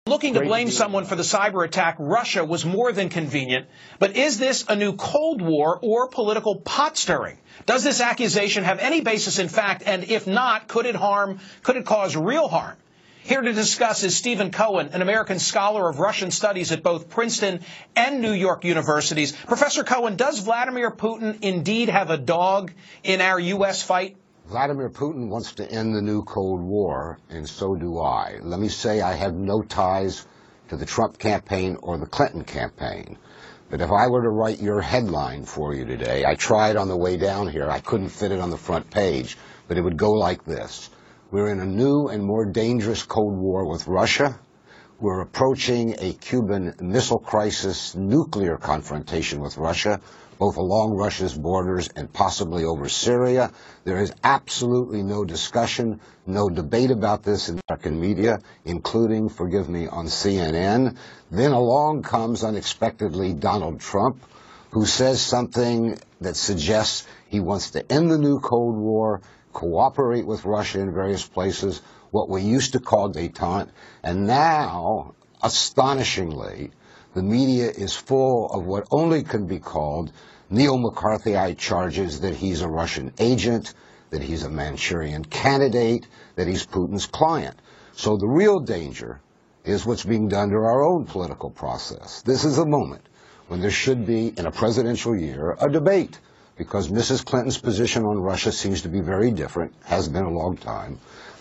Looking to blame someone for the cyber attack, Russia was more than convenient. But is this a new Cold War or political pot stirring? Does this accusation have any basis in fact? And if not, could it cause real harm? Here to discuss is Stephen Cohen, an American scholar of Russian studies at both Princeton and New York universities. Professor Cohen, does Vladimir Putin indeed have a dog in our U.S. fight? Vladimir Putin wants to end the new Cold War, and so do I. Let me say I have no ties to the Trump campaign or the Clinton campaign. But if I were to write your headline for you today, I tried on the way down here. I couldn't fit it on the front page, but it would go like this. We're in a new and more dangerous Cold War with Russia. We're approaching a Cuban Missile Crisis nuclear confrontation with Russia, both along Russia's borders and possibly over Syria. There is absolutely no discussion, no debate about this in American media, including, forgive me, on CNN. Then along comes unexpectedly Donald Trump, who says something that suggests he wants to end the new Cold War, cooperate with Russia in various places, what we used to call détente. And now, astonishingly, the media is full of what only can be called neo-McCarthyite charges that he's a Russian agent, that he's a Manchurian candidate, that he's Putin's client. So the real danger is what's being done to our own political process. This is a moment when there should be, in a presidential year, a debate, because Mrs. Clinton's position on Russia seems to be very different, has been a long time.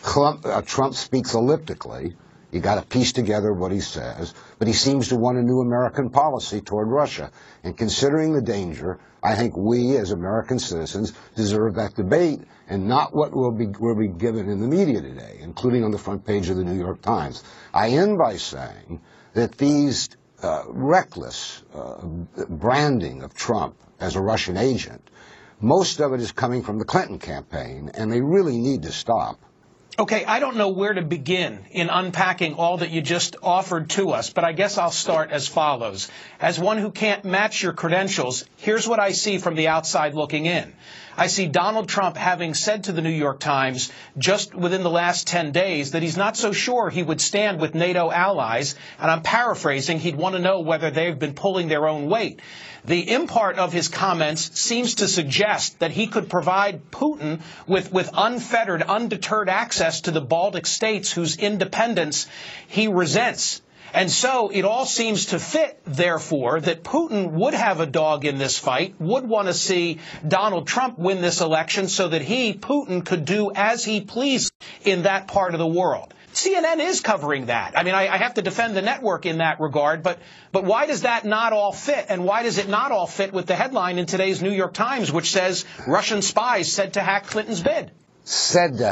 Trump speaks elliptically. You got to piece together what he says, but he seems to want a new American policy toward Russia. And considering the danger, I think we as American citizens deserve that debate and not what will be given in the media today, including on the front page of the New York Times. I end by saying that these reckless branding of Trump as a Russian agent, most of it is coming from the Clinton campaign, and they really need to stop. Okay, I don't know where to begin in unpacking all that you just offered to us, but I guess I'll start as follows. As one who can't match your credentials, here's what I see from the outside looking in. I see Donald Trump having said to the New York Times just within the last 10 days that he's not so sure he would stand with NATO allies, and I'm paraphrasing, he'd want to know whether they've been pulling their own weight. The import of his comments seems to suggest that he could provide Putin with unfettered, undeterred access to the Baltic states whose independence he resents. And so it all seems to fit, therefore, that Putin would have a dog in this fight, would want to see Donald Trump win this election so that he, Putin, could do as he pleased in that part of the world. CNN is covering that. I mean, I have to defend the network in that regard, but why does that not all fit? And why does it not all fit with the headline in today's New York Times, which says Russian spies said to hack Clinton's bid? Said to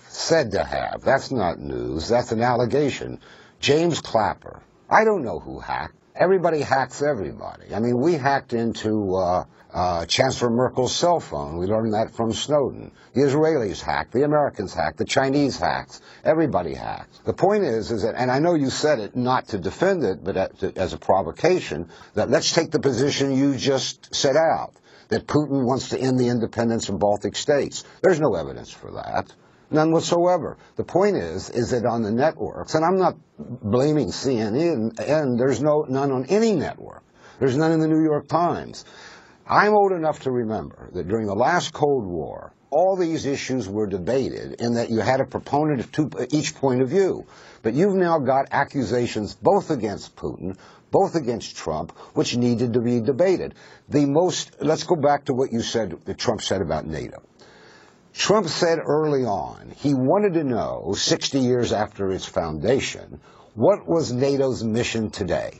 have. That's not news. That's an allegation. James Clapper. I don't know who hacked. Everybody hacks everybody. I mean, we hacked into Chancellor Merkel's cell phone. We learned that from Snowden. The Israelis hacked. The Americans hacked. The Chinese hacks. Everybody hacks. The point is that, and I know you said it not to defend it, but as a provocation, that let's take the position you just set out, that Putin wants to end the independence of Baltic states. There's no evidence for that. None whatsoever. The point is that on the networks, and I'm not blaming CNN, there's none on any network. There's none in the New York Times. I'm old enough to remember that during the last Cold War, all these issues were debated in that you had a proponent of each point of view. But you've now got accusations both against Putin, both against Trump, which needed to be debated. Let's go back to what you said, that Trump said about NATO. Trump said early on he wanted to know, 60 years after its foundation, what was NATO's mission today.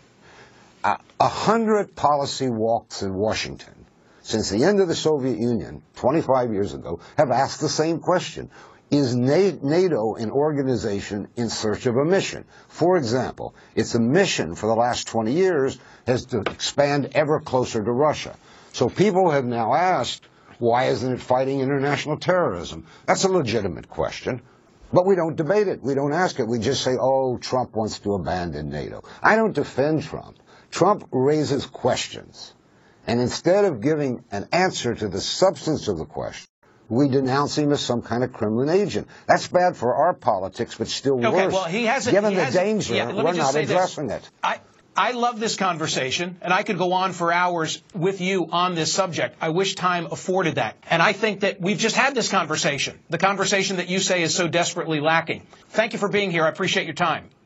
100 policy walks in Washington since the end of the Soviet Union, 25 years ago, have asked the same question. Is NATO an organization in search of a mission? For example, its mission for the last 20 years has to expand ever closer to Russia. So people have now asked, why isn't it fighting international terrorism? That's a legitimate question. But we don't debate it. We don't ask it. We just say, oh, Trump wants to abandon NATO. I don't defend Trump. Trump raises questions. And instead of giving an answer to the substance of the question, we denounce him as some kind of criminal agent. That's bad for our politics, but still worse. Well, he hasn't. Given the danger, we're not addressing it. I love this conversation, and I could go on for hours with you on this subject. I wish time afforded that. And I think that we've just had this conversation, the conversation that you say is so desperately lacking. Thank you for being here. I appreciate your time.